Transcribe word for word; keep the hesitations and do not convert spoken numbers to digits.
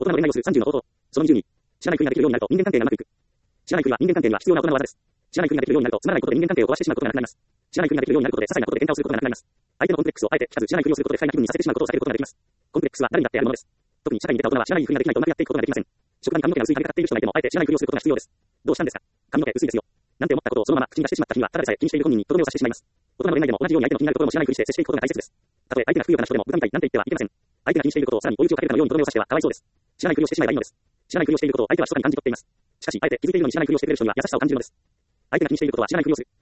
大人の恋愛をするさんじゅうの方法。そのにじゅうに、知らないふりができるようになると人間関係がうまくいく。知らないふりは人間関係には必要な大人の技です。知らないふりができるようになるとつまらないことで人間関係を壊してしまうことがなくなります。知らないふりができるようになることで些細なことで喧嘩をすることがなくなります。相手のコンプレックスをあえて聞かず知らないふりをすることで不快な気分にさせてしまうことを避けることができます。コンプレックスは誰にだってあるものです。特に社会に出た大人は知らないふりができないとうまくやっていくことができません。職場に髪の毛が薄い髪がかっている人がいてもあえて知らないふりをすることが必要です。どうしたんですか？髪の毛薄いですよ。なんて思ったことをそのまま口に出してしまった日にはただでさえ気にしている本人にとどめを刺してしまいます。大人の恋愛でも同じように相手の気になるところも知らないふりして接していくことが大切です。たとえ相手が不要な人でも部下みたいなんて言ってはいけません。相手が気にしていることをさらに追い打ちをかけるかのようにとどめを刺してはかわいそうです。知らないふりをしてしまえばいいのです。知らないふりをしていることを相手は密かに感じ取っています。しかし、あえて気づいているのに知らないふりをしてくれる人には優しさを感じるのです。相手が気にしていることは知らないふりをする。